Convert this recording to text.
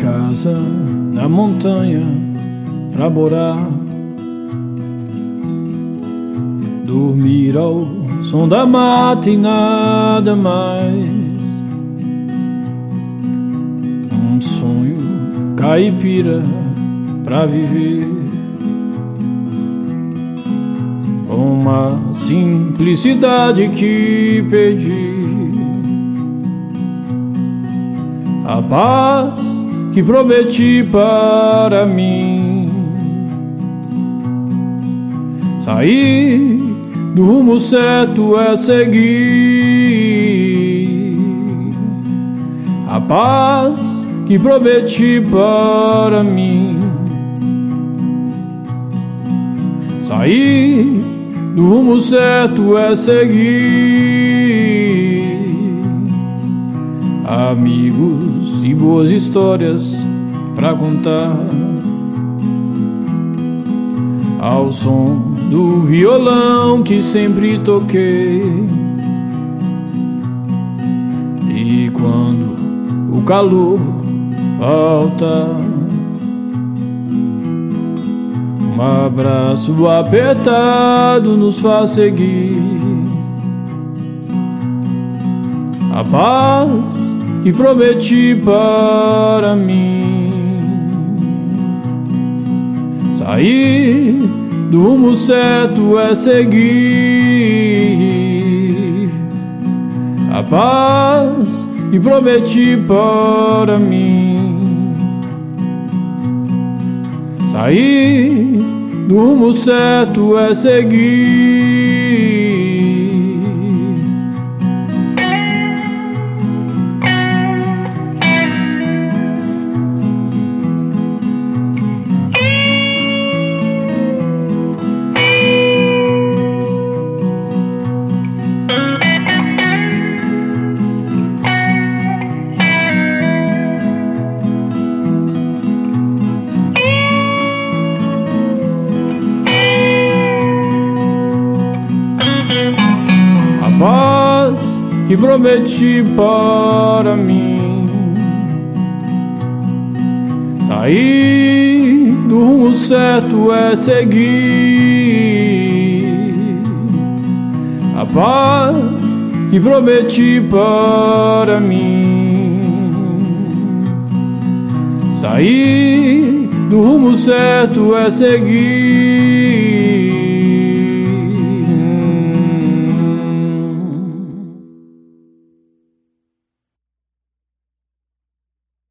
casa na montanha pra morar, dormir ao som da mata e nada mais. Um sonho caipira pra viver, com uma simplicidade que perdi. A paz que prometi para mim, sair do rumo certo é seguir. A paz que prometi para mim, sair do rumo certo é seguir. Amigos e boas histórias pra contar, ao som do violão que sempre toquei. E quando o calor falta, um abraço apertado nos faz seguir. A paz que prometi para mim, sair do rumo certo é seguir. A paz que prometi para mim, sair do rumo certo é seguir. Paz que prometi para mim, sair do rumo certo é seguir. A paz que prometi para mim, sair do rumo certo é seguir.